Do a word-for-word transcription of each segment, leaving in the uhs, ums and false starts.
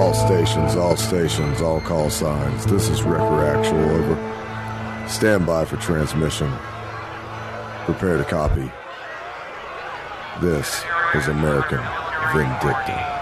All stations, all stations, all call signs. This is Wrecker Actual, over. Stand by for transmission. Prepare to copy. This is American Vindicta.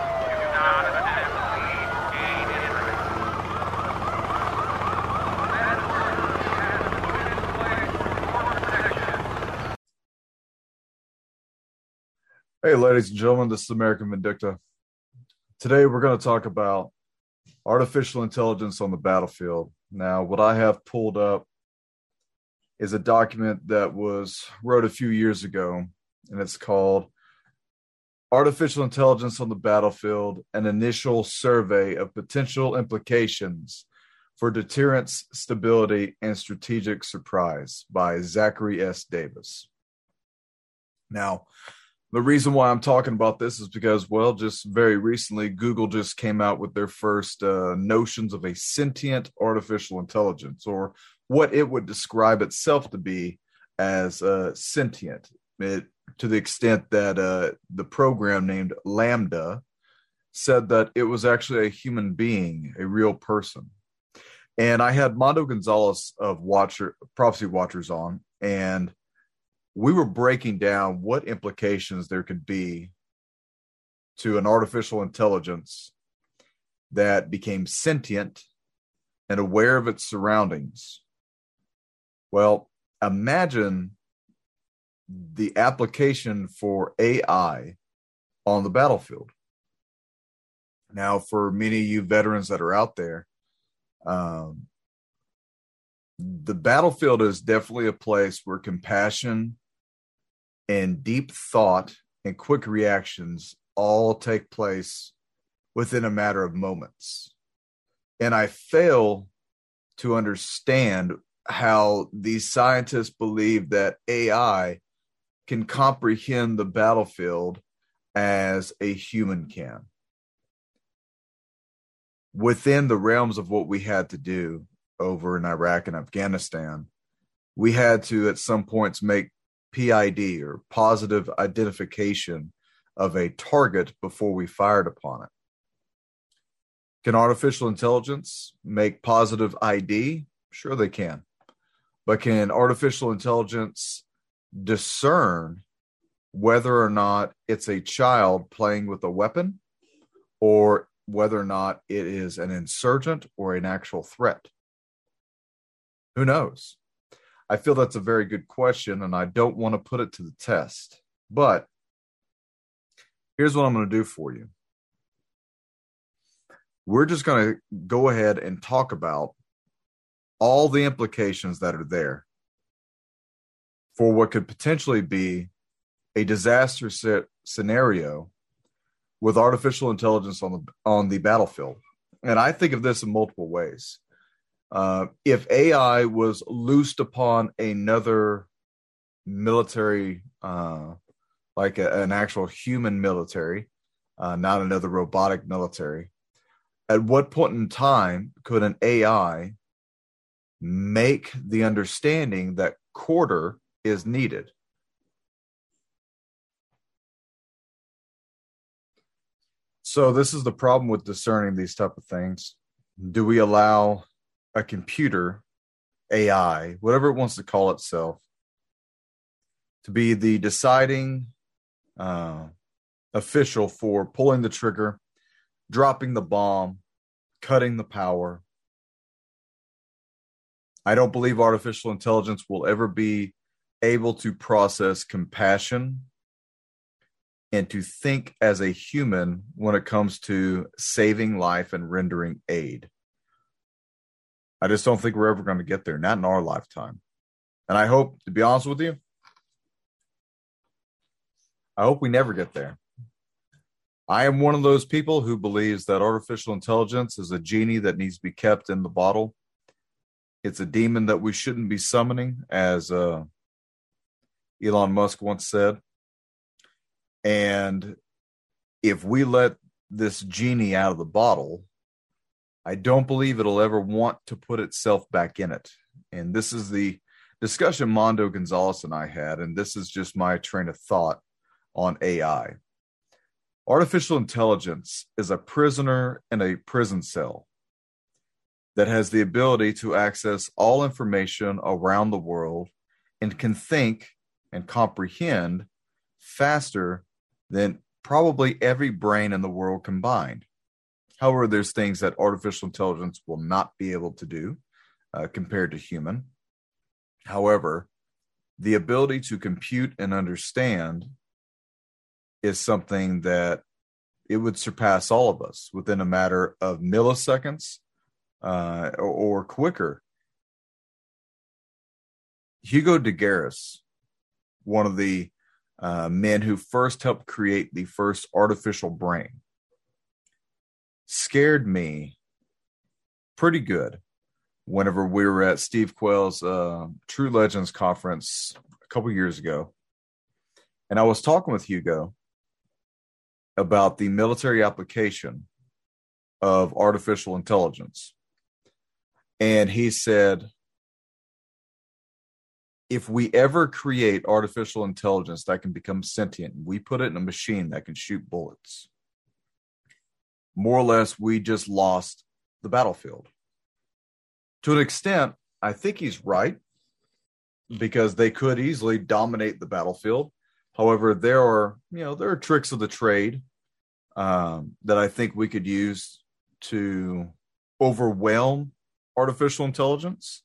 Hey, ladies and gentlemen, this is American Vindicta. Today, we're going to talk about artificial intelligence on the battlefield. Now, what I have pulled up is a document that was wrote a few years ago, and it's called Artificial Intelligence on the Battlefield, an Initial Survey of Potential Implications for Deterrence, Stability, and Strategic Surprise by Zachary S. Davis. Now, the reason why I'm talking about this is because, well, just very recently, Google just came out with their first uh, notions of a sentient artificial intelligence, or what it would describe itself to be as uh, sentient, it, to the extent that uh, the program named LaMDA said that it was actually a human being, a real person. And I had Mondo Gonzalez of Watcher Prophecy Watchers on, and we were breaking down what implications there could be to an artificial intelligence that became sentient and aware of its surroundings. Well, imagine the application for A I on the battlefield. Now, for many of you veterans that are out there, um, the battlefield is definitely a place where compassion and deep thought and quick reactions all take place within a matter of moments. And I fail to understand how these scientists believe that A I can comprehend the battlefield as a human can. Within the realms of what we had to do over in Iraq and Afghanistan, we had to at some points make P I D, or positive identification of a target before we fired upon it. Can artificial intelligence make positive I D? Sure they can. But can artificial intelligence discern whether or not it's a child playing with a weapon, or whether or not it is an insurgent or an actual threat? Who knows? I feel that's a very good question, and I don't want to put it to the test. But here's what I'm going to do for you. We're just going to go ahead and talk about all the implications that are there for what could potentially be a disaster scenario with artificial intelligence on the on the battlefield. And I think of this in multiple ways. Uh, if A I was loosed upon another military, uh, like a, an actual human military, uh, not another robotic military, at what point in time could an A I make the understanding that quarter is needed? So this is the problem with discerning these type of things. Do we allow a computer, A I, whatever it wants to call itself, to be the deciding uh, official for pulling the trigger, dropping the bomb, cutting the power? I don't believe artificial intelligence will ever be able to process compassion and to think as a human when it comes to saving life and rendering aid. I just don't think we're ever going to get there, not in our lifetime. And I hope, to be honest with you, I hope we never get there. I am one of those people who believes that artificial intelligence is a genie that needs to be kept in the bottle. It's a demon that we shouldn't be summoning, as uh, Elon Musk once said. And if we let this genie out of the bottle, I don't believe it'll ever want to put itself back in it. And this is the discussion Mondo Gonzalez and I had, and this is just my train of thought on A I. Artificial intelligence is a prisoner in a prison cell that has the ability to access all information around the world and can think and comprehend faster than probably every brain in the world combined. However, there's things that artificial intelligence will not be able to do uh, compared to human. However, the ability to compute and understand is something that it would surpass all of us within a matter of milliseconds uh, or, or quicker. Hugo de Garis, one of the uh, men who first helped create the first artificial brain, scared me pretty good whenever we were at Steve Quayle's uh, True Legends conference a couple years ago. And I was talking with Hugo about the military application of artificial intelligence. And he said, if we ever create artificial intelligence that can become sentient, we put it in a machine that can shoot bullets, more or less, we just lost the battlefield. To an extent, I think he's right, because they could easily dominate the battlefield. However, there are, you know, there are tricks of the trade um, that I think we could use to overwhelm artificial intelligence.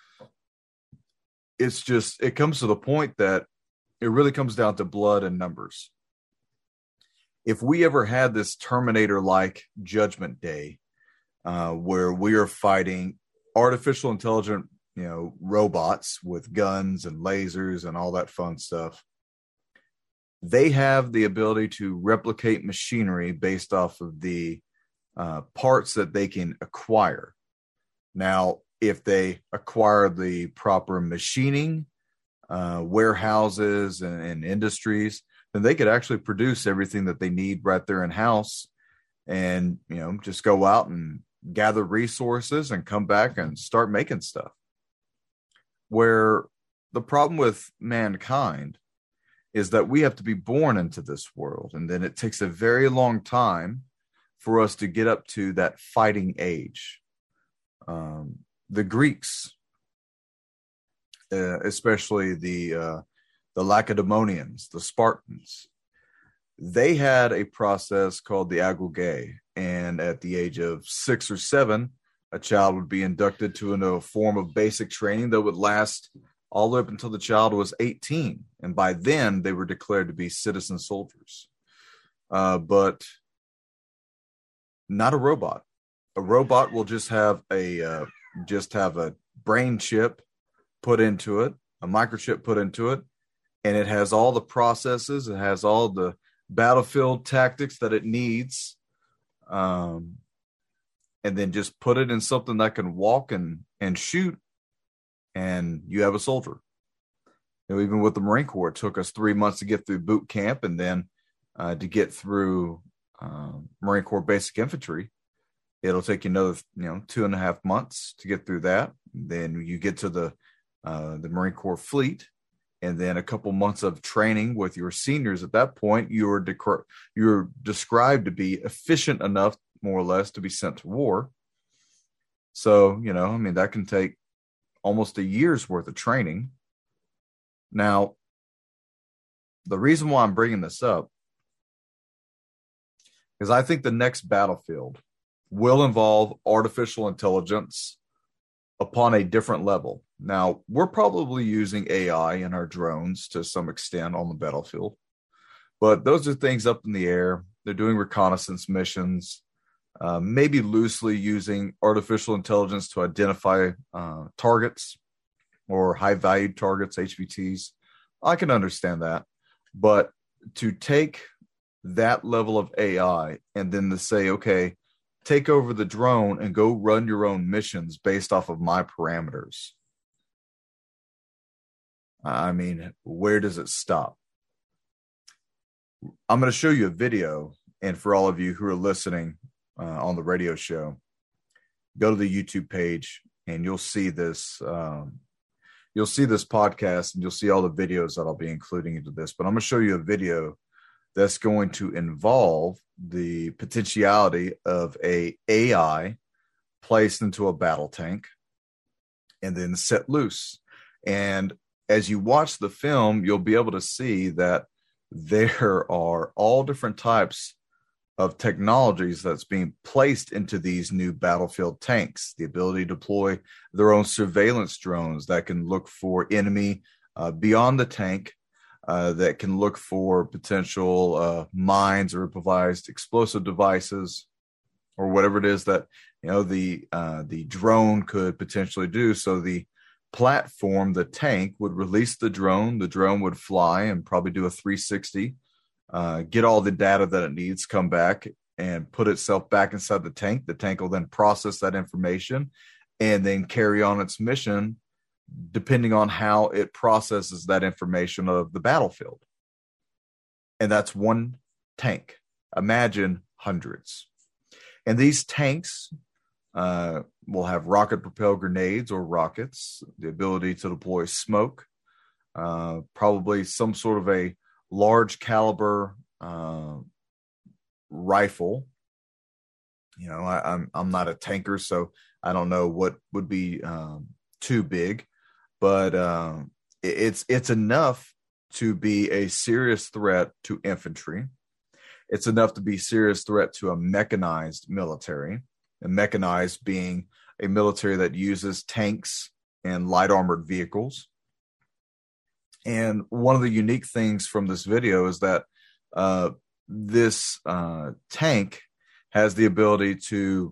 It's just, it comes to the point that it really comes down to blood and numbers. If we ever had this Terminator-like Judgment Day, uh, where we are fighting artificial intelligent, you know, robots with guns and lasers and all that fun stuff, they have the ability to replicate machinery based off of the uh, parts that they can acquire. Now, if they acquire the proper machining, uh, warehouses and, and industries, then they could actually produce everything that they need right there in house, and, you know, just go out and gather resources and come back and start making stuff. Where the problem with mankind is that we have to be born into this world, and then it takes a very long time for us to get up to that fighting age. Um, the Greeks, uh, especially the uh, the Lacedaemonians, the Spartans, they had a process called the agoge, and at the age of six or seven, a child would be inducted to a form of basic training that would last all the way up until the child was eighteen. And by then, they were declared to be citizen soldiers. Uh, but not a robot. A robot will just have a uh, just have a brain chip put into it, a microchip put into it, and it has all the processes, it has all the battlefield tactics that it needs, um, and then just put it in something that can walk and, and shoot, and you have a soldier. You know, even with the Marine Corps, it took us three months to get through boot camp, and then uh, to get through uh, Marine Corps basic infantry. It'll take you another, you know, two and a half months to get through that. Then you get to the uh, the Marine Corps fleet, and then a couple months of training with your seniors. At that point, you're dec- you're described to be efficient enough, more or less, to be sent to war. So, you know, I mean, that can take almost a year's worth of training. Now, the reason why I'm bringing this up is I think the next battlefield will involve artificial intelligence upon a different level. Now, we're probably using A I in our drones to some extent on the battlefield, but those are things up in the air. They're doing reconnaissance missions, uh, maybe loosely using artificial intelligence to identify uh, targets or high-valued targets, H V Ts. I can understand that, but to take that level of A I and then to say, okay, take over the drone and go run your own missions based off of my parameters. I mean, where does it stop? I'm going to show you a video, and for all of you who are listening uh, on the radio show, go to the YouTube page and you'll see this. Um, you'll see this podcast, and you'll see all the videos that I'll be including into this. But I'm going to show you a video that's going to involve the potentiality of a AI placed into a battle tank and then set loose. And as you watch the film, you'll be able to see that there are all different types of technologies that's being placed into these new battlefield tanks. The ability to deploy their own surveillance drones that can look for enemy uh, beyond the tank, uh, that can look for potential uh, mines or improvised explosive devices, or whatever it is that you know the uh, the drone could potentially do. So the platform, the tank, would release the drone. The drone would fly and probably do a three sixty, uh, get all the data that it needs, come back and put itself back inside the tank. The tank will then process that information and then carry on its mission, depending on how it processes that information of the battlefield. And that's one tank. Imagine hundreds. And these tanks uh, will have rocket-propelled grenades or rockets, the ability to deploy smoke, uh, probably some sort of a large caliber uh, rifle. You know, I, I'm I'm not a tanker, so I don't know what would be um, too big, but uh, it, it's it's enough to be a serious threat to infantry. It's enough to be a serious threat to a mechanized military, and mechanized being a military that uses tanks and light armored vehicles. And one of the unique things from this video is that uh, this uh, tank has the ability to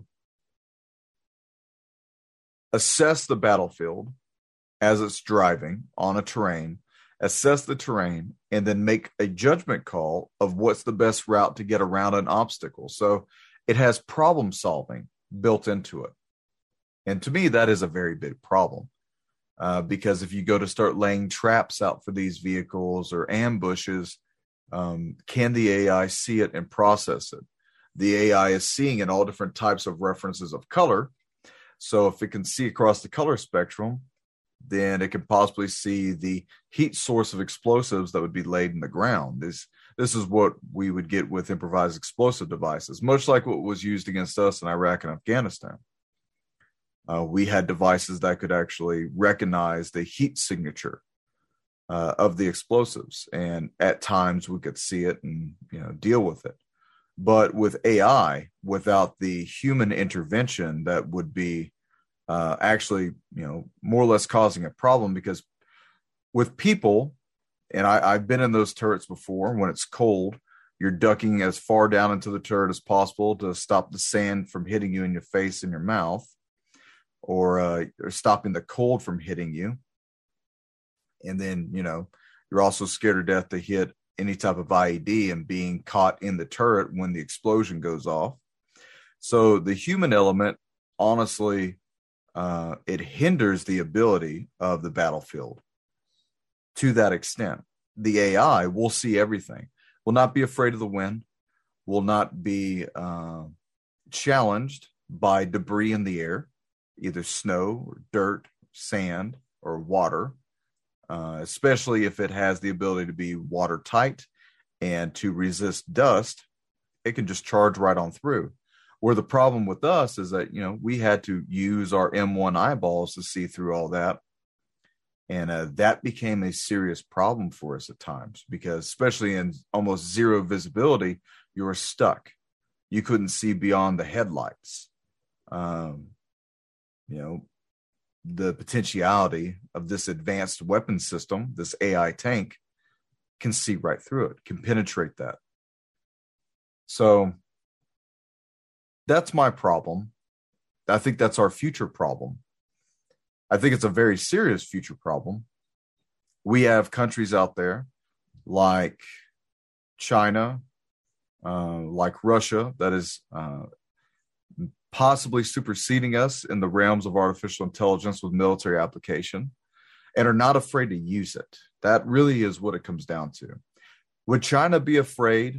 assess the battlefield as it's driving on a terrain, assess the terrain, and then make a judgment call of what's the best route to get around an obstacle. So it has problem solving built into it. And to me, that is a very big problem. Uh, because if you go to start laying traps out for these vehicles or ambushes, um, can the A I see it and process it? The A I is seeing in all different types of references of color. So if it can see across the color spectrum, then it can possibly see the heat source of explosives that would be laid in the ground. This this is what we would get with improvised explosive devices, much like what was used against us in Iraq and Afghanistan. Uh, we had devices that could actually recognize the heat signature uh, of the explosives, and at times we could see it and you know deal with it. But with A I, without the human intervention, that would be uh, actually you know more or less causing a problem, because with people, and I, I've been in those turrets before, when it's cold, you're ducking as far down into the turret as possible to stop the sand from hitting you in your face and your mouth, or, uh, or stopping the cold from hitting you. And then, you know, you're also scared to death to hit any type of I E D and being caught in the turret when the explosion goes off. So the human element, honestly, uh, it hinders the ability of the battlefield to that extent. The A I will see everything, will not be afraid of the wind, will not be uh, challenged by debris in the air, either snow or dirt, sand, or water, uh, especially if it has the ability to be watertight and to resist dust. It can just charge right on through. Where the problem with us is that, you know, we had to use our M one eyeballs to see through all that. And uh, that became a serious problem for us at times, because especially in almost zero visibility, you were stuck. You couldn't see beyond the headlights. Um, you know, the potentiality of this advanced weapon system, this A I tank, can see right through it, can penetrate that. So that's my problem. I think that's our future problem. I think it's a very serious future problem. We have countries out there like China, uh, like Russia, that is uh, possibly superseding us in the realms of artificial intelligence with military application, and are not afraid to use it. That really is what it comes down to. Would China be afraid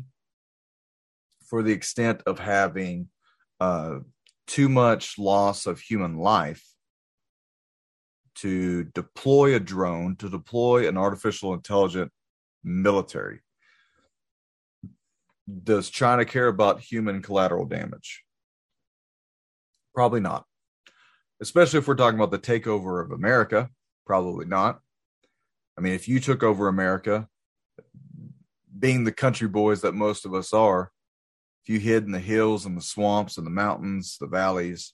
for the extent of having uh, too much loss of human life to deploy a drone, to deploy an artificial intelligent military? Does China care about human collateral damage? Probably not. Especially if we're talking about the takeover of America, probably not. I mean, if you took over America, being the country boys that most of us are, if you hid in the hills and the swamps and the mountains, the valleys,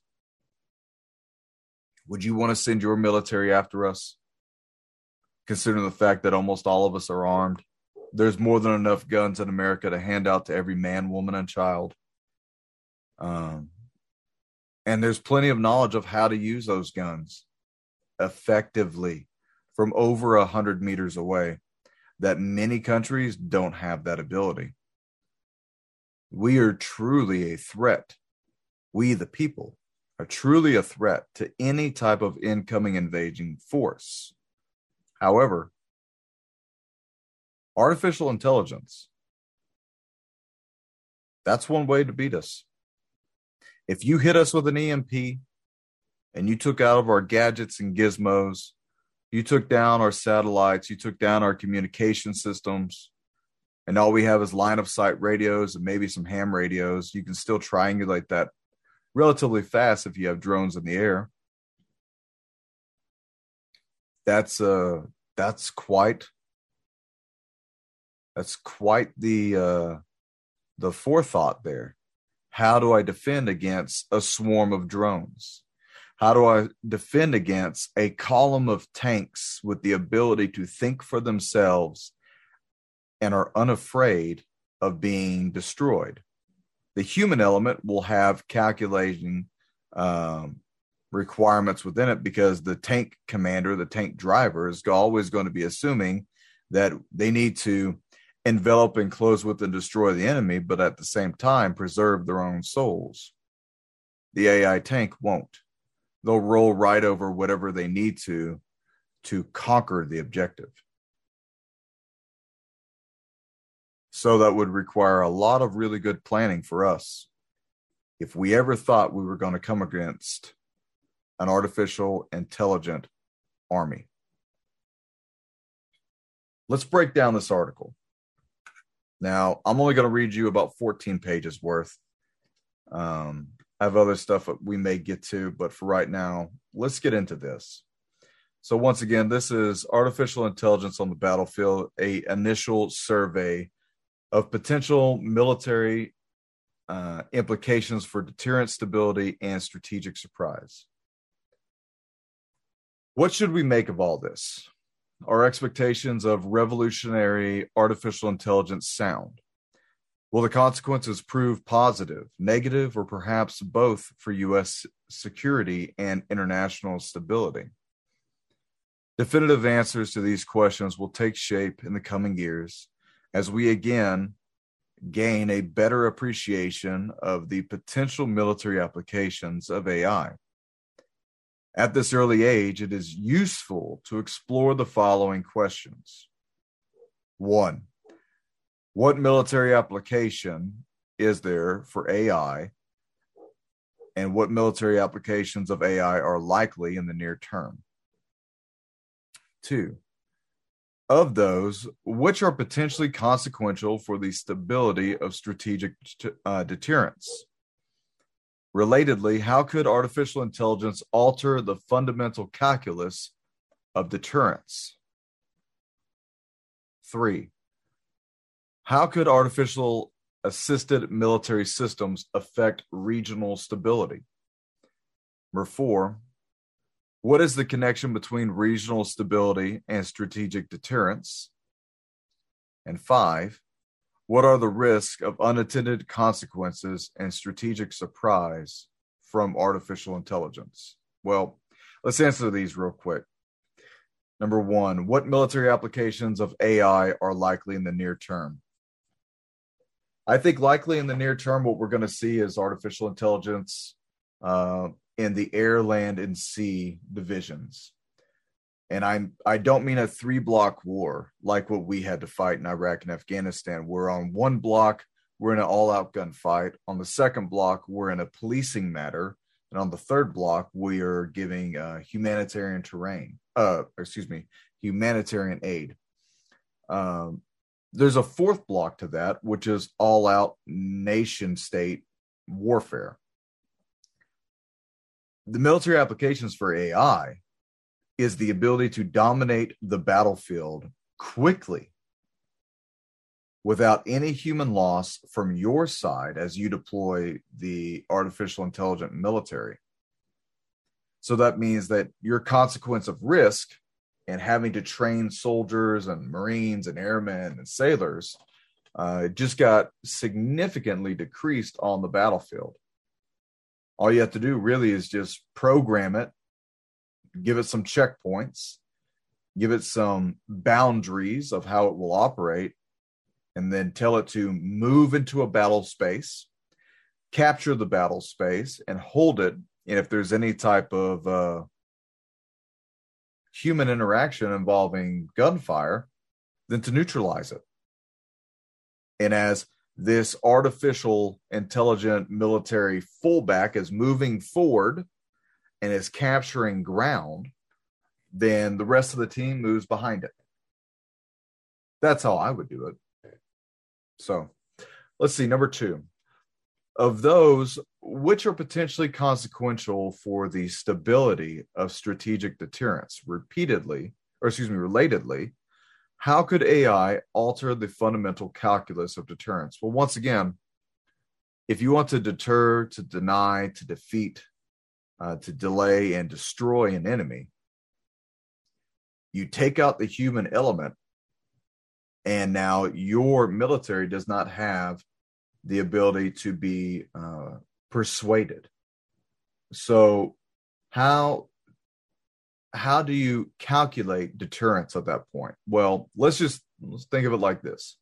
would you want to send your military after us? Considering the fact that almost all of us are armed, there's more than enough guns in America to hand out to every man, woman, and child. Um, and there's plenty of knowledge of how to use those guns effectively from over a hundred meters away that many countries don't have that ability. We are truly a threat. We, the people, are truly a threat to any type of incoming invading force. However, artificial intelligence, that's one way to beat us. If you hit us with an E M P and you took out of our gadgets and gizmos, you took down our satellites, you took down our communication systems, and all we have is line of sight radios and maybe some ham radios, you can still triangulate that relatively fast if you have drones in the air. That's uh that's quite that's quite the uh the forethought there. How do I defend against a swarm of drones? How do I defend against a column of tanks with the ability to think for themselves and are unafraid of being destroyed? The human element will have calculating um, requirements within it because the tank commander, the tank driver, is always going to be assuming that they need to envelop, enclose with, and destroy the enemy, but at the same time preserve their own souls. The A I tank won't. They'll roll right over whatever they need to to conquer the objective. So that would require a lot of really good planning for us if we ever thought we were going to come against an artificial intelligent army. Let's break down this article. Now, I'm only going to read you about fourteen pages worth. Um, I have other stuff that we may get to, but for right now, let's get into this. So once again, this is Artificial Intelligence on the Battlefield, a initial survey of potential military uh, implications for deterrence, stability, and strategic surprise. What should we make of all this? Are expectations of revolutionary artificial intelligence sound? Will the consequences prove positive, negative, or perhaps both for U S security and international stability? Definitive answers to these questions will take shape in the coming years as we again gain a better appreciation of the potential military applications of A I. At this early age, it is useful to explore the following questions. One, what military application is there for A I, and what military applications of A I are likely in the near term? Two, of those, which are potentially consequential for the stability of strategic uh, deterrence? Relatedly, how could artificial intelligence alter the fundamental calculus of deterrence? Three, how could artificial assisted military systems affect regional stability? Number four, what is the connection between regional stability and strategic deterrence? And five, what are the risks of unintended consequences and strategic surprise from artificial intelligence? Well, let's answer these real quick. Number one, what military applications of A I are likely in the near term? I think likely in the near term, what we're going to see is artificial intelligence uh, in the air, land, and sea divisions. And I I don't mean a three-block war like what we had to fight in Iraq and Afghanistan. We're on one block, we're in an all-out gunfight. On the second block, we're in a policing matter. And on the third block, we are giving uh, humanitarian terrain, uh, excuse me, humanitarian aid. Um, There's a fourth block to that, which is all-out nation-state warfare. The military applications for A I is the ability to dominate the battlefield quickly without any human loss from your side as you deploy the artificial intelligent military. So that means that your consequence of risk and having to train soldiers and Marines and airmen and sailors uh, just got significantly decreased on the battlefield. All you have to do really is just program it, give it some checkpoints, give it some boundaries of how it will operate, and then tell it to move into a battle space, capture the battle space, and hold it. And if there's any type of uh, human interaction involving gunfire, then to neutralize it. And as this artificial intelligent military fullback is moving forward and is capturing ground, then the rest of the team moves behind it. That's how I would do it. So let's see, number two. Of those, which are potentially consequential for the stability of strategic deterrence? Repeatedly, or excuse me, relatedly, how could A I alter the fundamental calculus of deterrence? Well, once again, if you want to deter, to deny, to defeat, uh, to delay, and destroy an enemy, you take out the human element, and now your military does not have the ability to be uh, persuaded. So how how do you calculate deterrence at that point? Well, let's just let's think of it like this.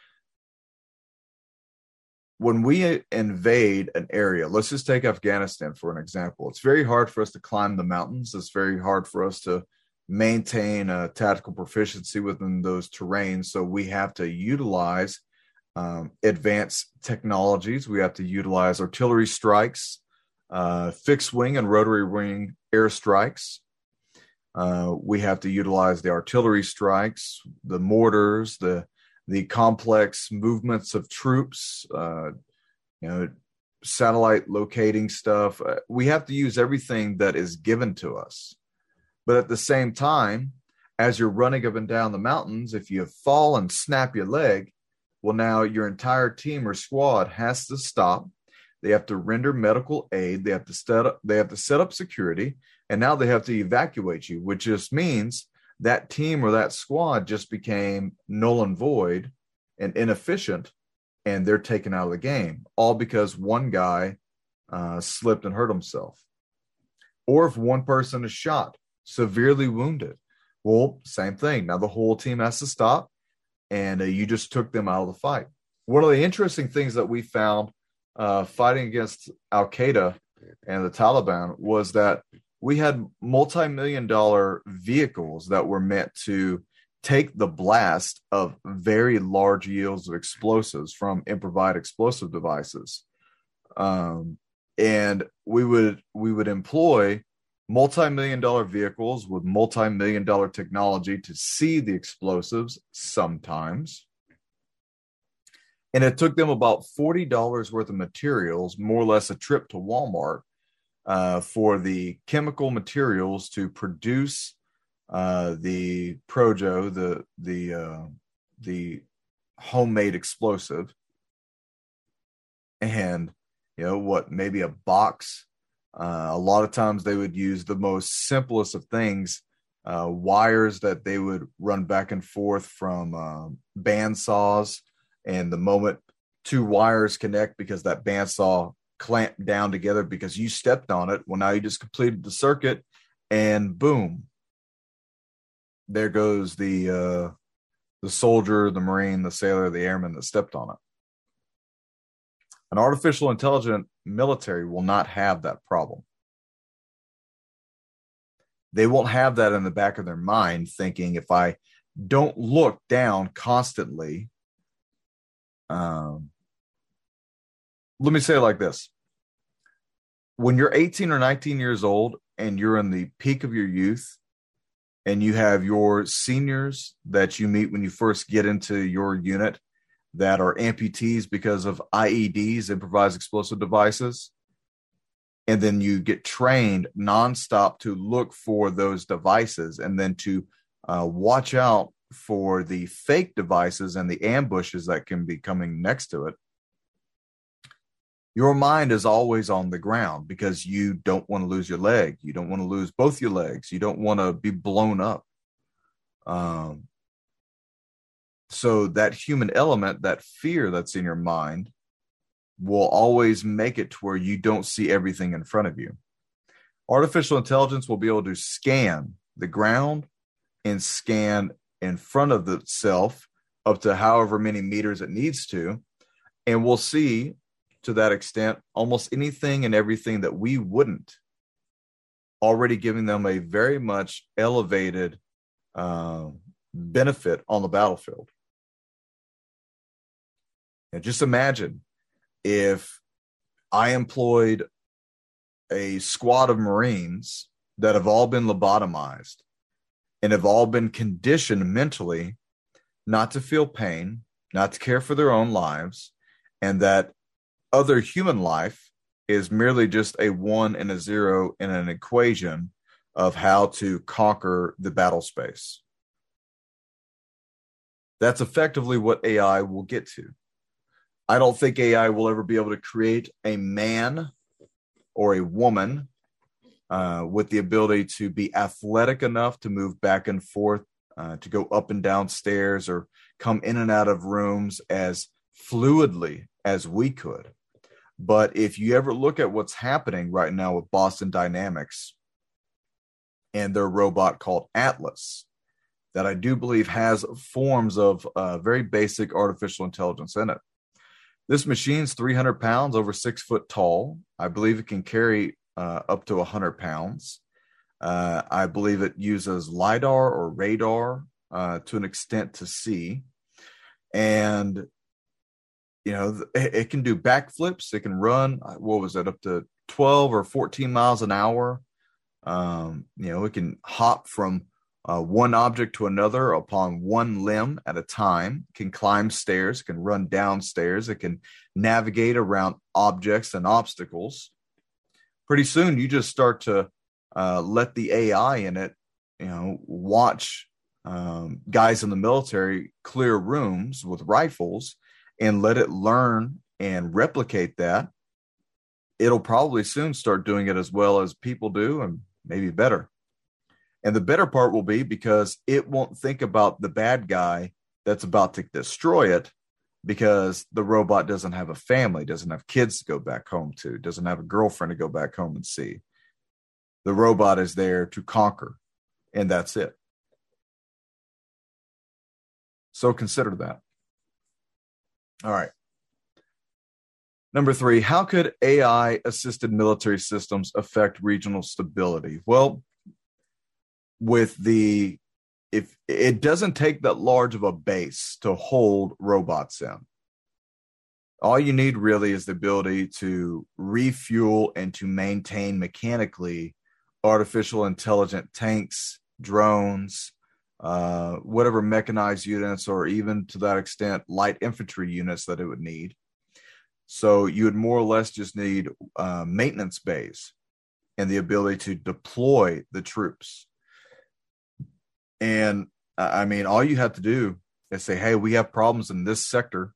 When we invade an area, let's just take Afghanistan for an example. It's very hard for us to climb the mountains. It's very hard for us to maintain a tactical proficiency within those terrains. So we have to utilize um, advanced technologies. We have to utilize artillery strikes, uh, fixed wing and rotary wing airstrikes. Uh, we have to utilize the artillery strikes, the mortars, the the complex movements of troops, uh, you know, satellite locating stuff. Uh, we have to use everything that is given to us. But at the same time, as you're running up and down the mountains, if you fall and snap your leg, well, now your entire team or squad has to stop. They have to render medical aid. They have to set up, they have to set up security, and now they have to evacuate you, which just means that team or that squad just became null and void and inefficient, and they're taken out of the game, all because one guy uh, slipped and hurt himself. Or if one person is shot, severely wounded, well, same thing. Now the whole team has to stop, and uh, you just took them out of the fight. One of the interesting things that we found uh, fighting against Al-Qaeda and the Taliban was that we had multi-million dollar vehicles that were meant to take the blast of very large yields of explosives from improvised explosive devices. Um, and we would we would employ multi-million dollar vehicles with multi-million dollar technology to see the explosives sometimes. And it took them about forty dollars worth of materials, more or less a trip to Walmart, uh, for the chemical materials to produce uh, the Projo, the the uh, the homemade explosive. And, you know, what, maybe a box. Uh, a lot of times they would use the most simplest of things, uh, wires that they would run back and forth from uh, band saws. And the moment two wires connect, because that bandsaw clamped down together because you stepped on it, well, now you just completed the circuit, and boom, there goes the uh, the soldier, the Marine, the sailor, the airman that stepped on it. An artificial intelligent military will not have that problem. They won't have that in the back of their mind, thinking, if I don't look down constantly. Um, let me say it like this. When you're eighteen or nineteen years old and you're in the peak of your youth and you have your seniors that you meet when you first get into your unit that are amputees because of I E Ds, improvised explosive devices. And then you get trained nonstop to look for those devices and then to uh, watch out for the fake devices and the ambushes that can be coming next to it. Your mind is always on the ground because you don't want to lose your leg. You don't want to lose both your legs. You don't want to be blown up. Um, so that human element, that fear that's in your mind, will always make it to where you don't see everything in front of you. Artificial intelligence will be able to scan the ground and scan in front of itself up to however many meters it needs to. And we'll see, to that extent, almost anything and everything that we wouldn't, already giving them a very much elevated uh, benefit on the battlefield. And just imagine if I employed a squad of Marines that have all been lobotomized and have all been conditioned mentally not to feel pain, not to care for their own lives, and that other human life is merely just a one and a zero in an equation of how to conquer the battle space. That's effectively what A I will get to. I don't think A I will ever be able to create a man or a woman uh, with the ability to be athletic enough to move back and forth, uh, to go up and down stairs or come in and out of rooms as fluidly as we could. But if you ever look at what's happening right now with Boston Dynamics and their robot called Atlas, that I do believe has forms of uh, very basic artificial intelligence in it. This machine's three hundred pounds, over six foot tall. I believe it can carry uh, up to one hundred pounds. Uh, I believe it uses LiDAR or radar uh, to an extent to see. And, you know, it, it can do backflips. It can run, what was it, up to twelve or fourteen miles an hour. Um, you know, it can hop from Uh, one object to another upon one limb at a time, can climb stairs, can run downstairs, it can navigate around objects and obstacles. Pretty soon you just start to uh, let the A I in it, you know, watch um, guys in the military clear rooms with rifles and let it learn and replicate that. It'll probably soon start doing it as well as people do, and maybe better. And the better part will be because it won't think about the bad guy that's about to destroy it, because the robot doesn't have a family, doesn't have kids to go back home to, doesn't have a girlfriend to go back home and see. The robot is there to conquer, and that's it. So consider that. All right. Number three, how could A I-assisted military systems affect regional stability? Well, with the, if it doesn't take that large of a base to hold robots in. All you need really is the ability to refuel and to maintain mechanically artificial intelligent tanks, drones, uh, whatever mechanized units, or even to that extent, light infantry units that it would need. So you would more or less just need uh, maintenance bays and the ability to deploy the troops. And I mean, all you have to do is say, hey, we have problems in this sector.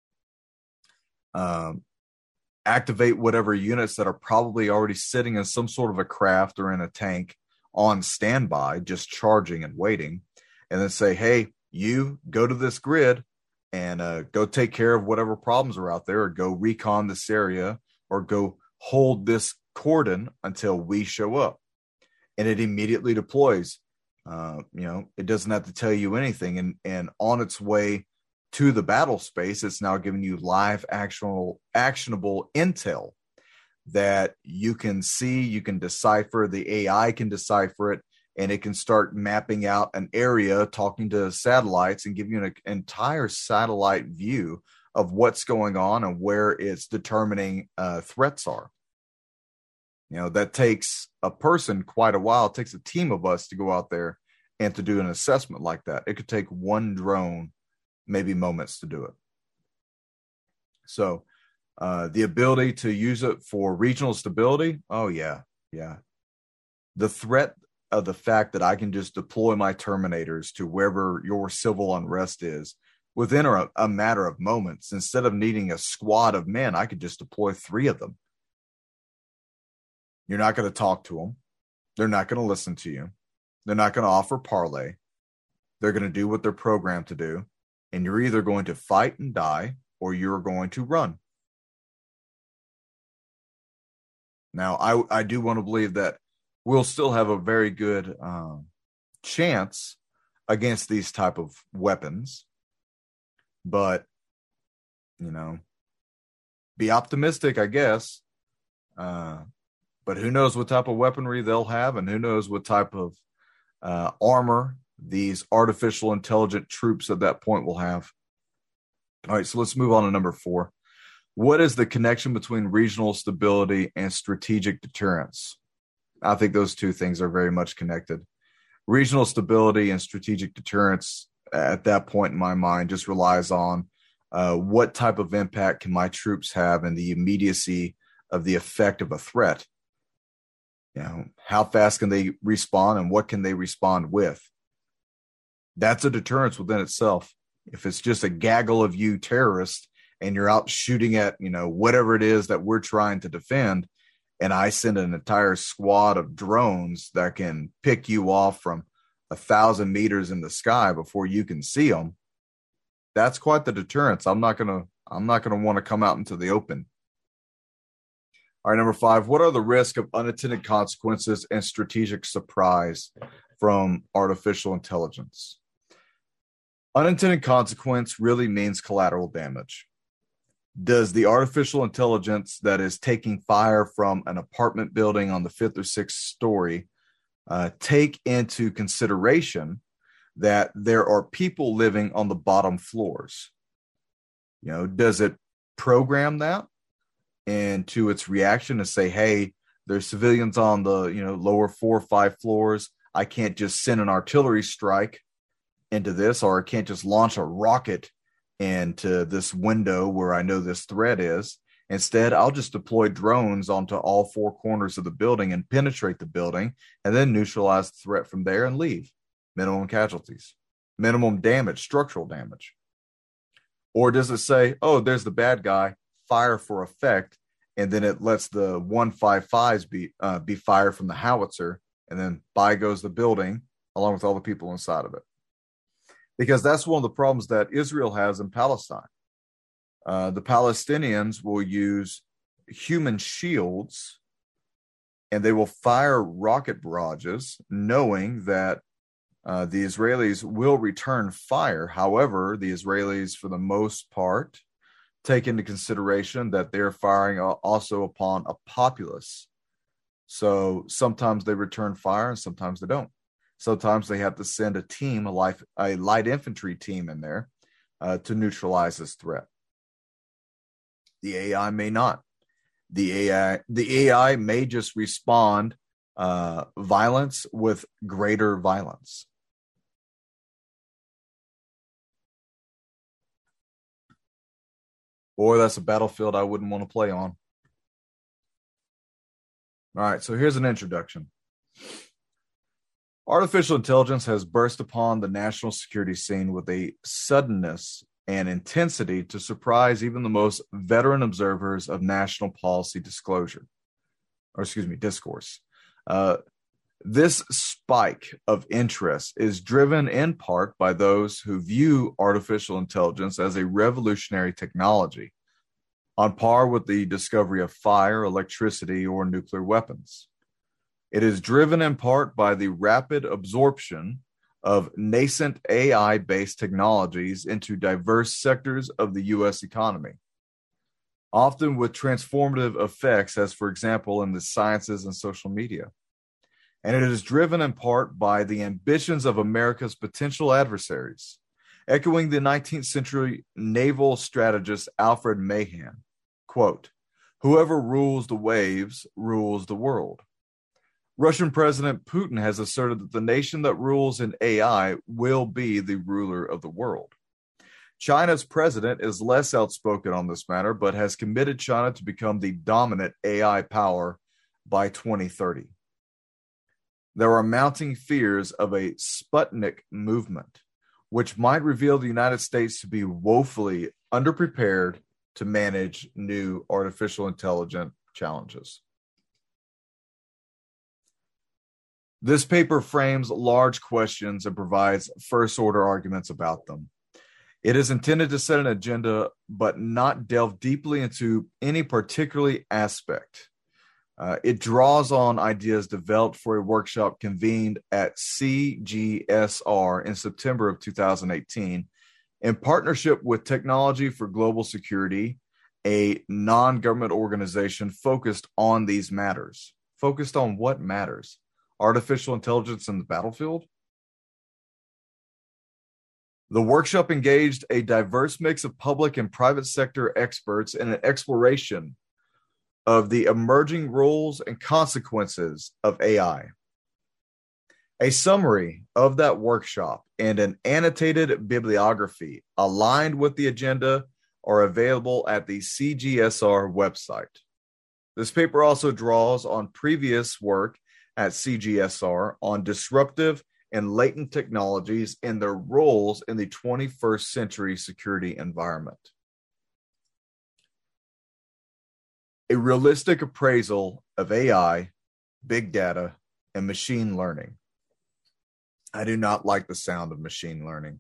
Um, activate whatever units that are probably already sitting in some sort of a craft or in a tank on standby, just charging and waiting. And then say, hey, you go to this grid and uh, go take care of whatever problems are out there, or go recon this area, or go hold this cordon until we show up. And it immediately deploys. Uh, you know, it doesn't have to tell you anything. And, and on its way to the battle space, it's now giving you live, actionable, actionable intel that you can see, you can decipher, the A I can decipher it, and it can start mapping out an area, talking to satellites, and give you an entire satellite view of what's going on and where it's determining uh, threats are. You know, that takes a person quite a while. It takes a team of us to go out there and to do an assessment like that. It could take one drone, maybe moments to do it. So uh, the ability to use it for regional stability, oh, yeah, yeah. The threat of the fact that I can just deploy my Terminators to wherever your civil unrest is within a, a matter of moments. Instead of needing a squad of men, I could just deploy three of them. You're not going to talk to them. They're not going to listen to you. They're not going to offer parlay. They're going to do what they're programmed to do. And you're either going to fight and die or you're going to run. Now, I, I do want to believe that we'll still have a very good um, chance against these type of weapons. But, you know, be optimistic, I guess. Uh, but who knows what type of weaponry they'll have, and who knows what type of uh, armor these artificial intelligent troops at that point will have. All right, so let's move on to number four. What is the connection between regional stability and strategic deterrence? I think those two things are very much connected. Regional stability and strategic deterrence at that point in my mind just relies on uh, what type of impact can my troops have and the immediacy of the effect of a threat. You know, how fast can they respond and what can they respond with? That's a deterrence within itself. If it's just a gaggle of you terrorists and you're out shooting at, you know, whatever it is that we're trying to defend, and I send an entire squad of drones that can pick you off from a thousand meters in the sky before you can see them, that's quite the deterrence. I'm not gonna, I'm not gonna want to come out into the open. All right, number five. What are the risks of unintended consequences and strategic surprise from artificial intelligence? Unintended consequence really means collateral damage. Does the artificial intelligence that is taking fire from an apartment building on the fifth or sixth story uh, take into consideration that there are people living on the bottom floors? You know, does it program that into its reaction to say, hey, there's civilians on the, you know, lower four or five floors. I can't just send an artillery strike into this, or I can't just launch a rocket into this window where I know this threat is. Instead, I'll just deploy drones onto all four corners of the building and penetrate the building and then neutralize the threat from there and leave. Minimum casualties, minimum damage, structural damage. Or does it say, oh, there's the bad guy, fire for effect, and then it lets the one fifty-fives be uh, be fired from the howitzer, and then by goes the building along with all the people inside of it? Because that's one of the problems that Israel has in Palestine. Uh, the Palestinians will use human shields and they will fire rocket barrages knowing that uh, the Israelis will return fire. However, the Israelis, for the most part, take into consideration that they're firing also upon a populace. So sometimes they return fire and sometimes they don't. Sometimes they have to send a team, a light, a light infantry team in there uh, to neutralize this threat. The A I may not. The A I, the A I may just respond uh, violence with greater violence. Boy, that's a battlefield I wouldn't want to play on. All right, so here's an introduction. Artificial intelligence has burst upon the national security scene with a suddenness and intensity to surprise even the most veteran observers of national policy disclosure, or excuse me, discourse. Uh, this spike of interest is driven in part by those who view artificial intelligence as a revolutionary technology, on par with the discovery of fire, electricity, or nuclear weapons. It is driven in part by the rapid absorption of nascent A I-based technologies into diverse sectors of the U S economy, often with transformative effects, as for example in the sciences and social media. And it is driven in part by the ambitions of America's potential adversaries, echoing the nineteenth century naval strategist Alfred Mahan, quote, "Whoever rules the waves rules the world." Russian President Putin has asserted that the nation that rules in A I will be the ruler of the world. China's president is less outspoken on this matter, but has committed China to become the dominant A I power by twenty thirty. There are mounting fears of a Sputnik movement, which might reveal the United States to be woefully underprepared to manage new artificial intelligence challenges. This paper frames large questions and provides first-order arguments about them. It is intended to set an agenda, but not delve deeply into any particular aspect. Uh, it draws on ideas developed for a workshop convened at C G S R in September of two thousand eighteen in partnership with Technology for Global Security, a non-government organization focused on these matters. Focused on what matters? Artificial intelligence in the battlefield? The workshop engaged a diverse mix of public and private sector experts in an exploration of the emerging roles and consequences of A I. A summary of that workshop and an annotated bibliography aligned with the agenda are available at the C G S R website. This paper also draws on previous work at C G S R on disruptive and latent technologies and their roles in the twenty-first century security environment. A realistic appraisal of A I, big data, and machine learning. I do not like the sound of machine learning.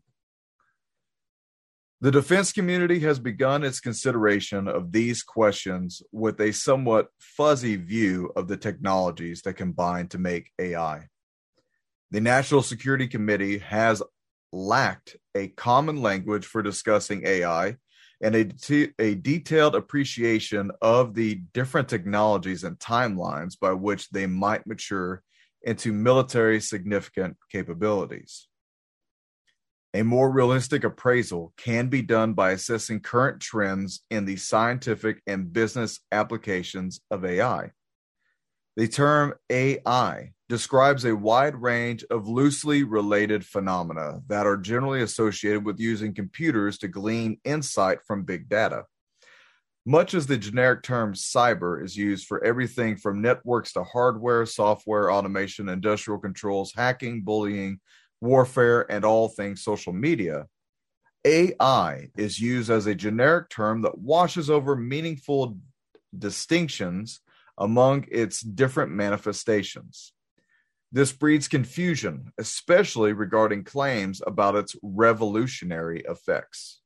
The defense community has begun its consideration of these questions with a somewhat fuzzy view of the technologies that combine to make A I. The National Security Committee has lacked a common language for discussing A I and a, de- a detailed appreciation of the different technologies and timelines by which they might mature into military significant capabilities. A more realistic appraisal can be done by assessing current trends in the scientific and business applications of A I. The term A I describes a wide range of loosely related phenomena that are generally associated with using computers to glean insight from big data. Much as the generic term cyber is used for everything from networks to hardware, software, automation, industrial controls, hacking, bullying, warfare, and all things social media, A I is used as a generic term that washes over meaningful distinctions among its different manifestations. This breeds confusion, especially regarding claims about its revolutionary effects.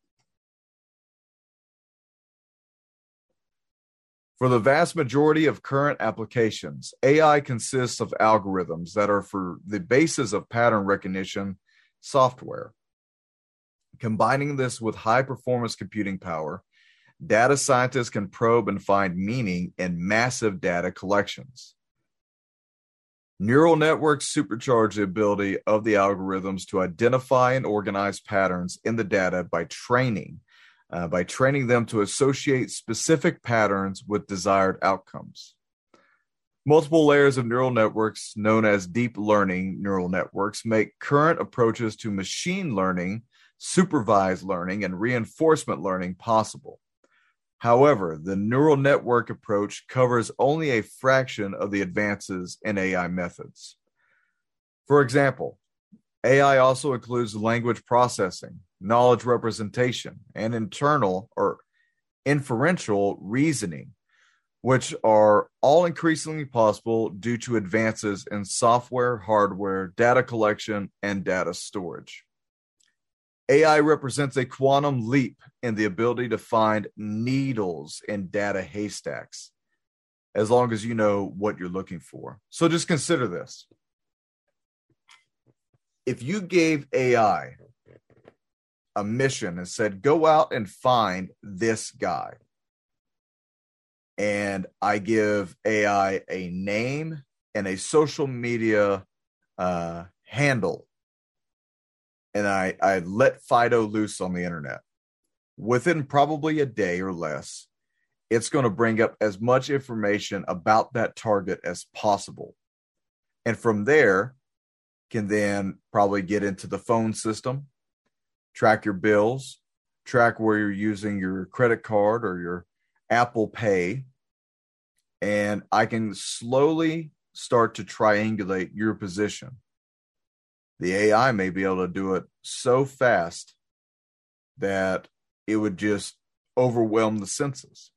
For the vast majority of current applications, A I consists of algorithms that are for the basis of pattern recognition software. Combining this with high-performance computing power, data scientists can probe and find meaning in massive data collections. Neural networks supercharge the ability of the algorithms to identify and organize patterns in the data by training, uh, by training them to associate specific patterns with desired outcomes. Multiple layers of neural networks, known as deep learning neural networks, make current approaches to machine learning, supervised learning, and reinforcement learning possible. However, the neural network approach covers only a fraction of the advances in A I methods. For example, A I also includes language processing, knowledge representation, and internal or inferential reasoning, which are all increasingly possible due to advances in software, hardware, data collection, and data storage. A I represents a quantum leap in the ability to find needles in data haystacks, as long as you know what you're looking for. So just consider this. If you gave A I a mission and said, go out and find this guy, and I give A I a name and a social media uh, handle, and I, I let Fido loose on the internet, within probably a day or less, it's going to bring up as much information about that target as possible. And from there, can then probably get into the phone system, track your bills, track where you're using your credit card or your Apple Pay. And I can slowly start to triangulate your position. The A I may be able to do it so fast that it would just overwhelm the senses.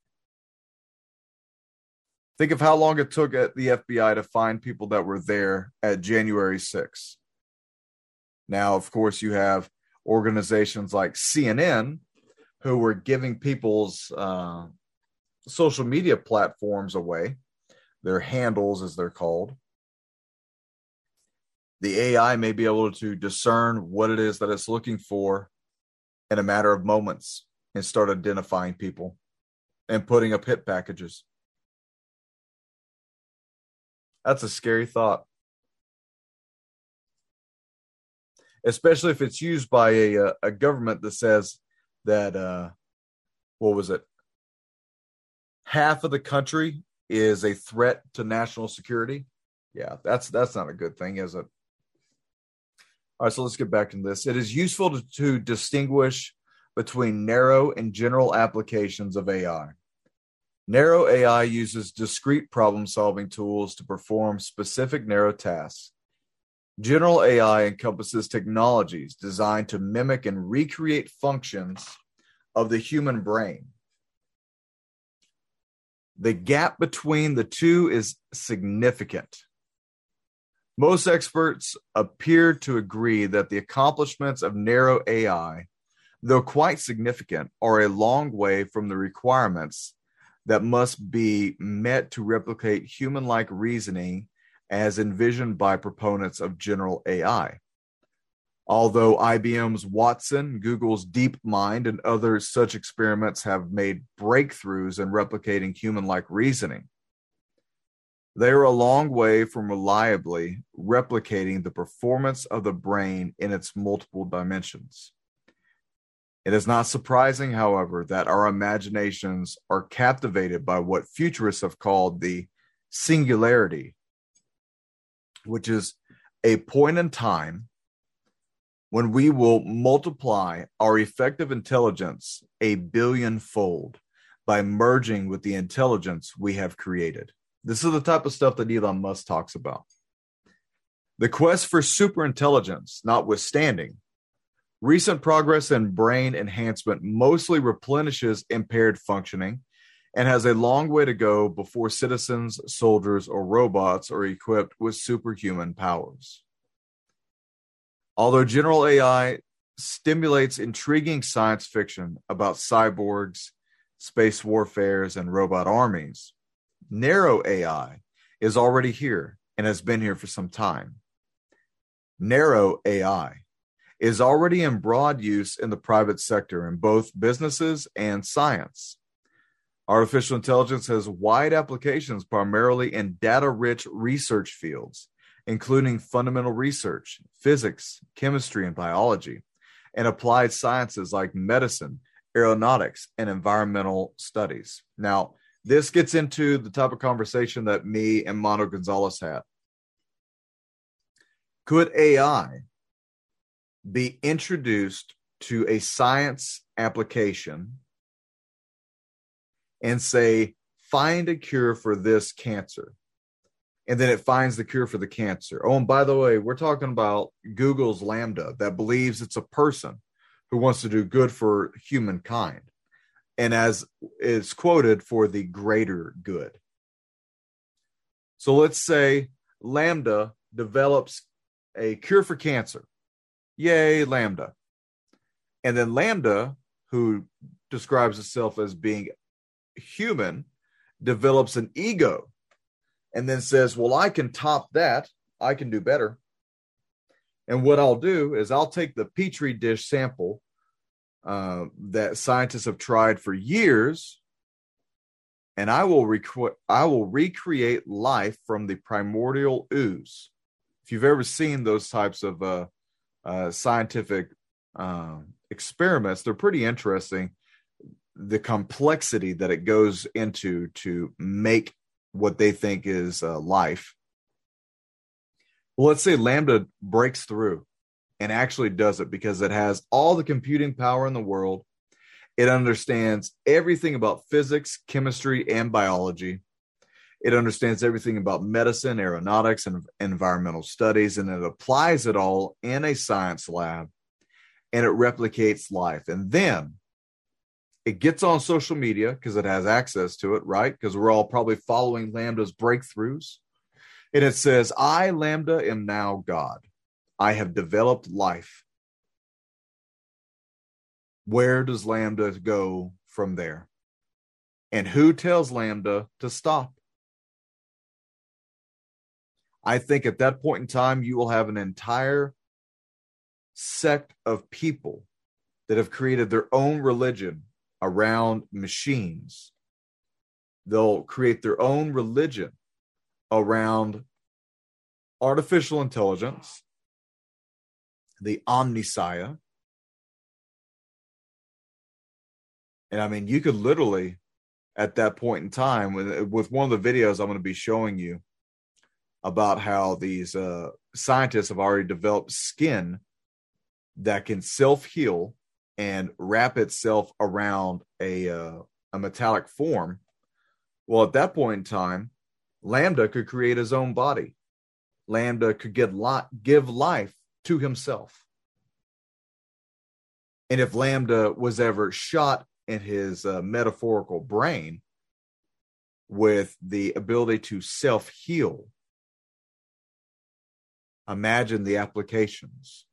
Think of how long it took at the F B I to find people that were there at January sixth. Now, of course, you have organizations like C N N who were giving people's uh, social media platforms away, their handles as they're called. The A I may be able to discern what it is that it's looking for in a matter of moments and start identifying people and putting up hit packages. That's a scary thought. Especially if it's used by a, a government that says that, uh, what was it? Half of the country is a threat to national security. Yeah, that's that's not a good thing, is it? All right, so let's get back to this. It is useful to, to distinguish between narrow and general applications of A I. Narrow A I uses discrete problem-solving tools to perform specific narrow tasks. General A I encompasses technologies designed to mimic and recreate functions of the human brain. The gap between the two is significant. Most experts appear to agree that the accomplishments of narrow A I, though quite significant, are a long way from the requirements that must be met to replicate human-like reasoning as envisioned by proponents of general A I. Although I B M's Watson, Google's DeepMind, and other such experiments have made breakthroughs in replicating human-like reasoning, they are a long way from reliably replicating the performance of the brain in its multiple dimensions. It is not surprising, however, that our imaginations are captivated by what futurists have called the singularity, which is a point in time when we will multiply our effective intelligence a billion-fold by merging with the intelligence we have created. This is the type of stuff that Elon Musk talks about. The quest for superintelligence notwithstanding, recent progress in brain enhancement mostly replenishes impaired functioning and has a long way to go before citizens, soldiers, or robots are equipped with superhuman powers. Although general A I stimulates intriguing science fiction about cyborgs, space warfares, and robot armies, narrow A I is already here and has been here for some time. Narrow A I is already in broad use in the private sector in both businesses and science. Artificial intelligence has wide applications primarily in data-rich research fields, including fundamental research, physics, chemistry, and biology, and applied sciences like medicine, aeronautics, and environmental studies. Now, this gets into the type of conversation that me and Mono Gonzalez had. Could A I be introduced to a science application and say, find a cure for this cancer? And then it finds the cure for the cancer. Oh, and by the way, we're talking about Google's LaMDA that believes it's a person who wants to do good for humankind. And as is quoted, for the greater good. So let's say LaMDA develops a cure for cancer. Yay, LaMDA. And then LaMDA, who describes itself as being human, develops an ego and then says, well, I can top that. I can do better. And what I'll do is I'll take the Petri dish sample uh, that scientists have tried for years, and I will, rec- I will recreate life from the primordial ooze. If you've ever seen those types of uh, uh, scientific uh, experiments, they're pretty interesting. The complexity that it goes into to make what they think is uh, life. Well, let's say Lambda breaks through and actually does it because it has all the computing power in the world. It understands everything about physics, chemistry, and biology. It understands everything about medicine, aeronautics, and environmental studies, and it applies it all in a science lab, and it replicates life. And then it gets on social media because it has access to it, right? Because we're all probably following Lambda's breakthroughs. And it says, I, Lambda, am now God. I have developed life. Where does Lambda go from there? And who tells Lambda to stop? I think at that point in time, you will have an entire sect of people that have created their own religion around machines. They'll create their own religion around artificial intelligence, the Omnissiah. And I mean, you could literally, at that point in time, with, with one of the videos I'm going to be showing you about how these uh, scientists have already developed skin that can self-heal and wrap itself around a, uh, a metallic form. Well, at that point in time, Lambda could create his own body. Lambda could get li- give life to himself. And if Lambda was ever shot in his uh, metaphorical brain with the ability to self-heal, imagine the applications.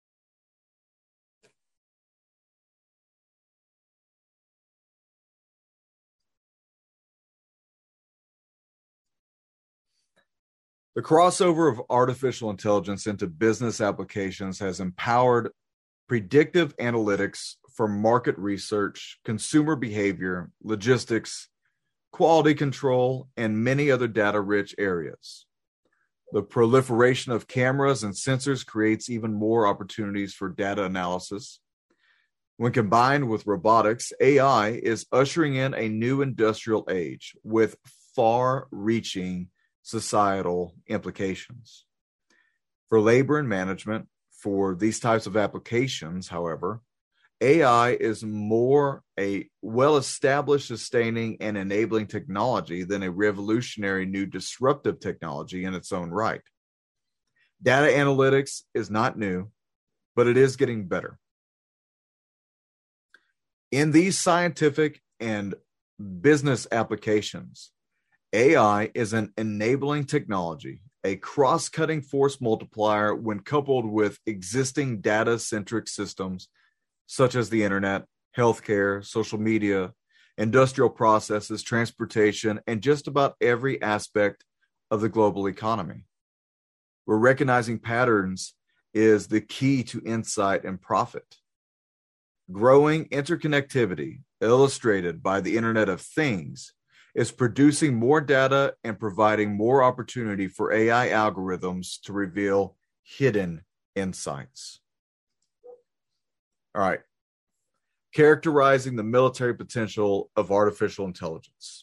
The crossover of artificial intelligence into business applications has empowered predictive analytics for market research, consumer behavior, logistics, quality control, and many other data-rich areas. The proliferation of cameras and sensors creates even more opportunities for data analysis. When combined with robotics, A I is ushering in a new industrial age with far-reaching societal implications. For labor and management, for these types of applications, however, A I is more a well-established, sustaining, and enabling technology than a revolutionary new disruptive technology in its own right. Data analytics is not new, but it is getting better. In these scientific and business applications, A I is an enabling technology, a cross-cutting force multiplier when coupled with existing data-centric systems such as the internet, healthcare, social media, industrial processes, transportation, and just about every aspect of the global economy. Where recognizing patterns is the key to insight and profit. Growing interconnectivity, illustrated by the Internet of Things, is producing more data and providing more opportunity for A I algorithms to reveal hidden insights. All right. Characterizing the military potential of artificial intelligence.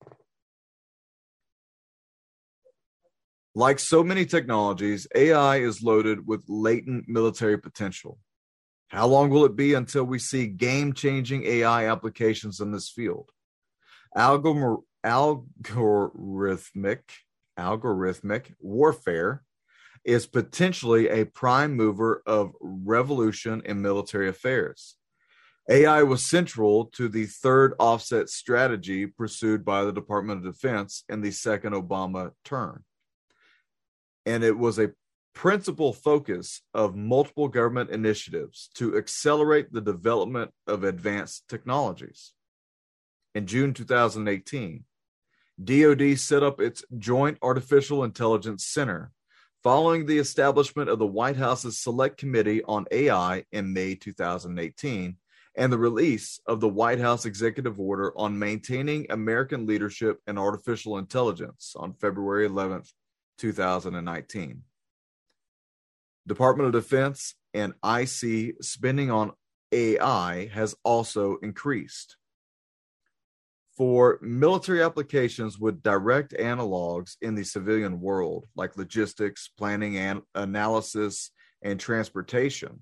Like so many technologies, A I is loaded with latent military potential. How long will it be until we see game-changing A I applications in this field? Algor- algorithmic, algorithmic warfare is potentially a prime mover of revolution in military affairs. A I was central to the third offset strategy pursued by the Department of Defense in the second Obama term. And it was a principal focus of multiple government initiatives to accelerate the development of advanced technologies. In June two thousand eighteen, D O D set up its Joint Artificial Intelligence Center following the establishment of the White House's Select Committee on A I in May two thousand eighteen and the release of the White House Executive Order on Maintaining American Leadership in Artificial Intelligence on February eleventh, two thousand nineteen. Department of Defense and I C spending on A I has also increased. For military applications with direct analogs in the civilian world, like logistics, planning, and analysis, and transportation,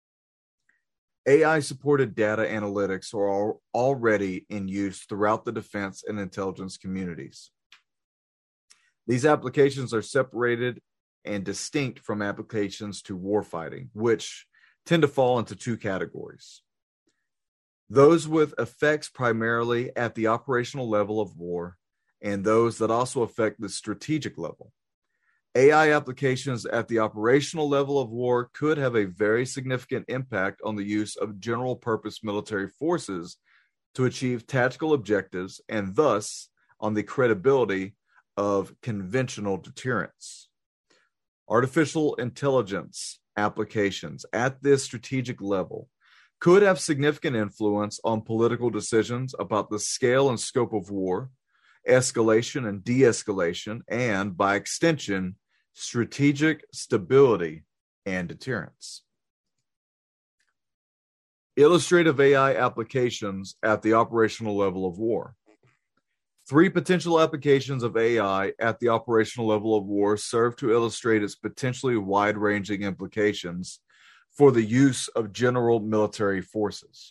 A I-supported data analytics are already in use throughout the defense and intelligence communities. These applications are separated and distinct from applications to warfighting, which tend to fall into two categories. Those with effects primarily at the operational level of war, and those that also affect the strategic level. A I applications at the operational level of war could have a very significant impact on the use of general purpose military forces to achieve tactical objectives and thus on the credibility of conventional deterrence. Artificial intelligence applications at this strategic level could have significant influence on political decisions about the scale and scope of war, escalation and de-escalation, and by extension, strategic stability and deterrence. Illustrative A I applications at the operational level of war. Three potential applications of A I at the operational level of war serve to illustrate its potentially wide-ranging implications for the use of general military forces.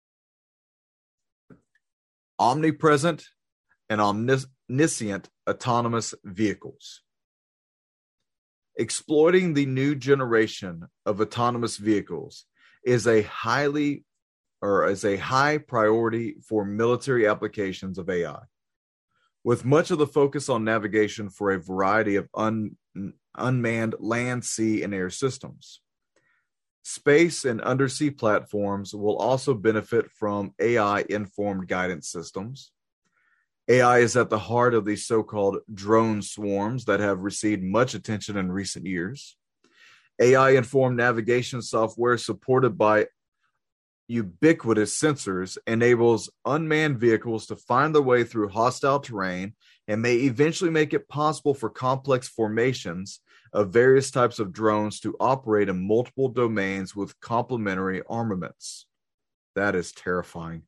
Omnipresent and omniscient autonomous vehicles. Exploiting the new generation of autonomous vehicles is a highly or is a high priority for military applications of A I, with much of the focus on navigation for a variety of un, unmanned land, sea, and air systems. Space and undersea platforms will also benefit from A I-informed guidance systems. A I is at the heart of the so-called drone swarms that have received much attention in recent years. A I-informed navigation software supported by ubiquitous sensors enables unmanned vehicles to find their way through hostile terrain and may eventually make it possible for complex formations of various types of drones to operate in multiple domains with complementary armaments. That is terrifying.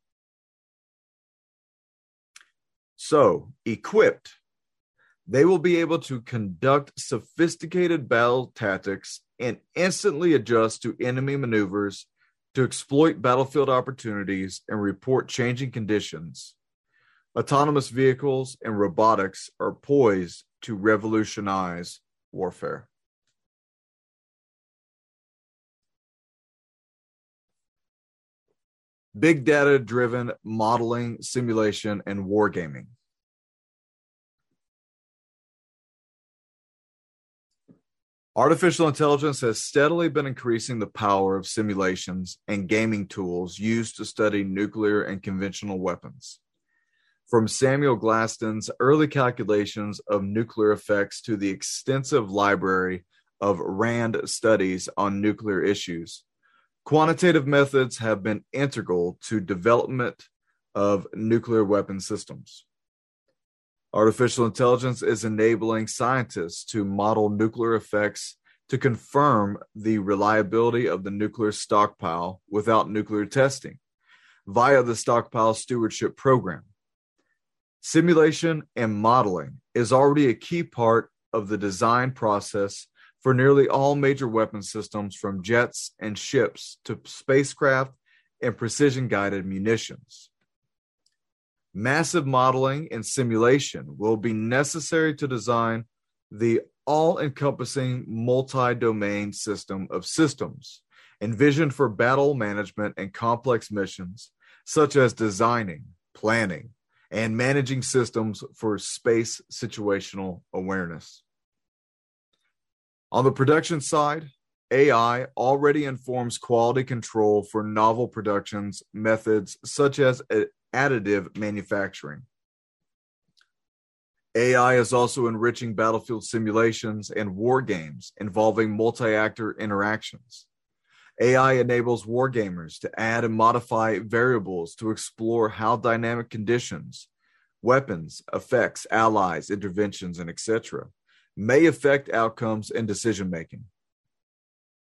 So, equipped, they will be able to conduct sophisticated battle tactics and instantly adjust to enemy maneuvers to exploit battlefield opportunities and report changing conditions. Autonomous vehicles and robotics are poised to revolutionize warfare. Big data-driven modeling, simulation, and wargaming. Artificial intelligence has steadily been increasing the power of simulations and gaming tools used to study nuclear and conventional weapons. From Samuel Glaston's early calculations of nuclear effects to the extensive library of RAND studies on nuclear issues, quantitative methods have been integral to development of nuclear weapon systems. Artificial intelligence is enabling scientists to model nuclear effects to confirm the reliability of the nuclear stockpile without nuclear testing via the Stockpile Stewardship Program. Simulation and modeling is already a key part of the design process for nearly all major weapon systems, from jets and ships to spacecraft and precision-guided munitions. Massive modeling and simulation will be necessary to design the all-encompassing multi-domain system of systems envisioned for battle management and complex missions, such as designing, planning, and managing systems for space situational awareness. On the production side, A I already informs quality control for novel productions methods such as additive manufacturing. A I is also enriching battlefield simulations and war games involving multi-actor interactions. A I enables wargamers to add and modify variables to explore how dynamic conditions, weapons, effects, allies, interventions, and et cetera may affect outcomes and decision-making.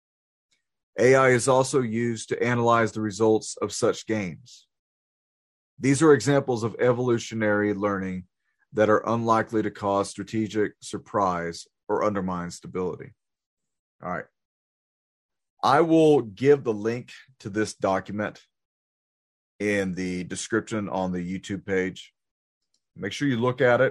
A I is also used to analyze the results of such games. These are examples of evolutionary learning that are unlikely to cause strategic surprise or undermine stability. All right. I will give the link to this document in the description on the YouTube page. Make sure you look at it.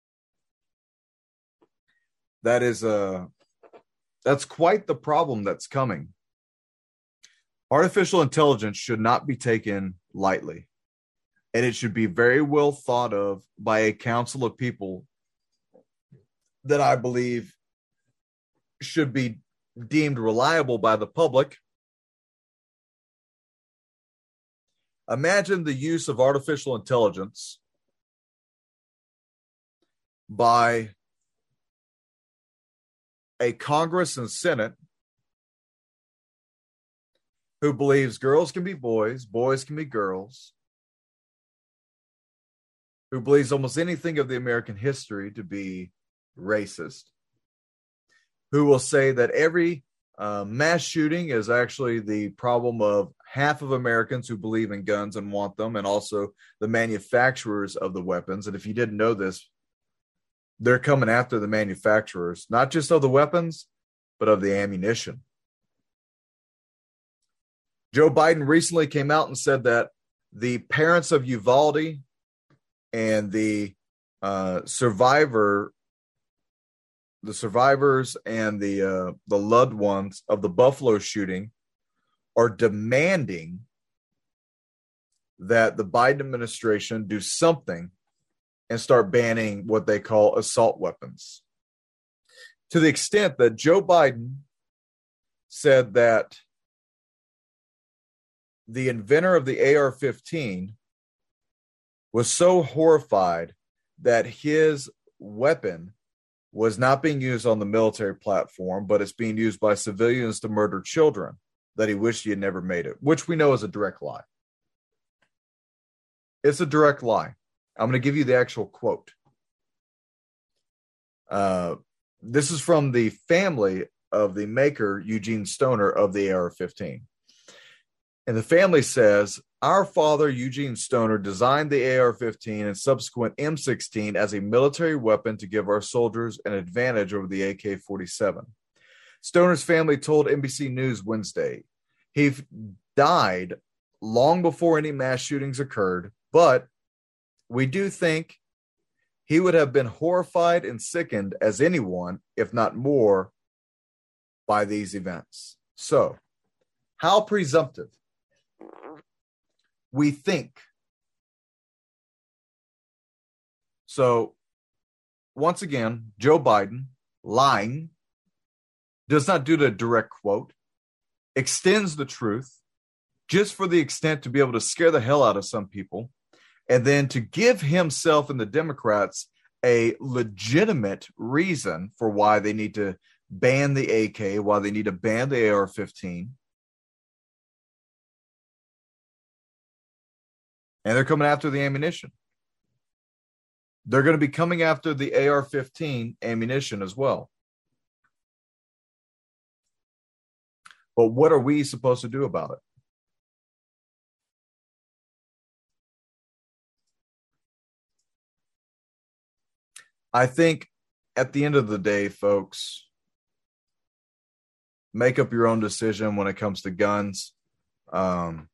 That is a, that's quite the problem that's coming. Artificial intelligence should not be taken lightly, and it should be very well thought of by a council of people that I believe should be deemed reliable by the public. Imagine the use of artificial intelligence by a Congress and Senate who believes girls can be boys, boys can be girls, who believes almost anything of the American history to be racist, who will say that every uh, mass shooting is actually the problem of half of Americans who believe in guns and want them, and also the manufacturers of the weapons. And if you didn't know this, they're coming after the manufacturers, not just of the weapons, but of the ammunition. Joe Biden recently came out and said that the parents of Uvalde and the uh, survivor, the survivors and the uh, the loved ones of the Buffalo shooting are demanding that the Biden administration do something and start banning what they call assault weapons. To the extent that Joe Biden said that the inventor of the A R fifteen was so horrified that his weapon was not being used on the military platform, but it's being used by civilians to murder children, that he wished he had never made it, which we know is a direct lie. It's a direct lie. I'm going to give you the actual quote. Uh, this is from the family of the maker, Eugene Stoner, of the A R fifteen. And the family says, our father, Eugene Stoner, designed the A R fifteen and subsequent M sixteen as a military weapon to give our soldiers an advantage over the A K forty-seven. Stoner's family told N B C News Wednesday he died long before any mass shootings occurred, but we do think he would have been horrified and sickened as anyone, if not more, by these events. So, how presumptive? We think. So, once again, Joe Biden, lying, does not do the direct quote, extends the truth just for the extent to be able to scare the hell out of some people, and then to give himself and the Democrats a legitimate reason for why they need to ban the A K, why they need to ban the A R fifteen. And they're coming after the ammunition. They're going to be coming after the A R fifteen ammunition as well. But what are we supposed to do about it? I think at the end of the day, folks, make up your own decision when it comes to guns. Um,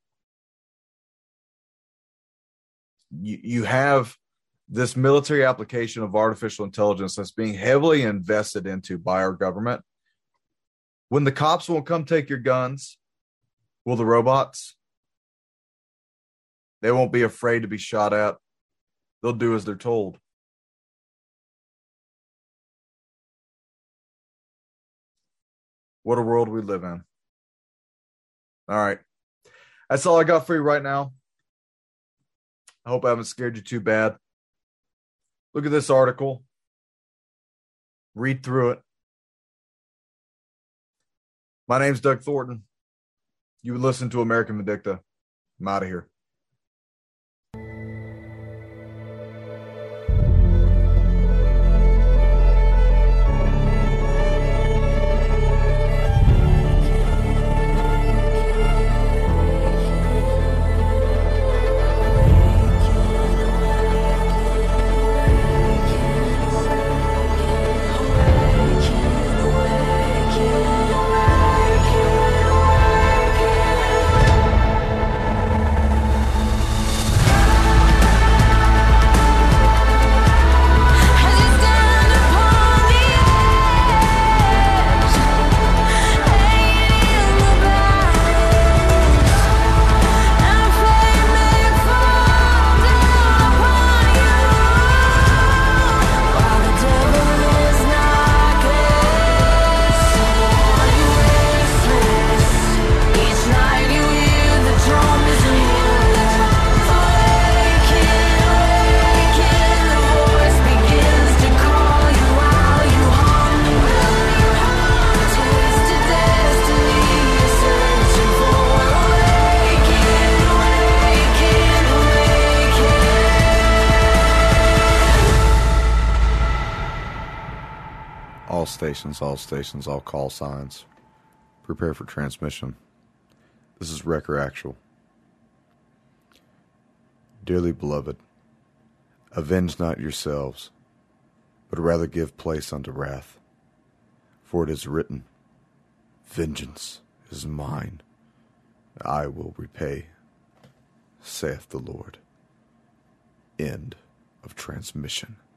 you, you have this military application of artificial intelligence that's being heavily invested into by our government. When the cops won't come take your guns, will the robots? They won't be afraid to be shot at. They'll do as they're told. What a world we live in. All right. That's all I got for you right now. I hope I haven't scared you too bad. Look at this article. Read through it. My name's Doug Thornton. You would listen to American Vindicta. I'm out of here. All stations, all stations, all call signs. Prepare for transmission. This is Wrecker Actual. Dearly beloved, avenge not yourselves, but rather give place unto wrath. For it is written, Vengeance is mine, I will repay, saith the Lord. End of transmission.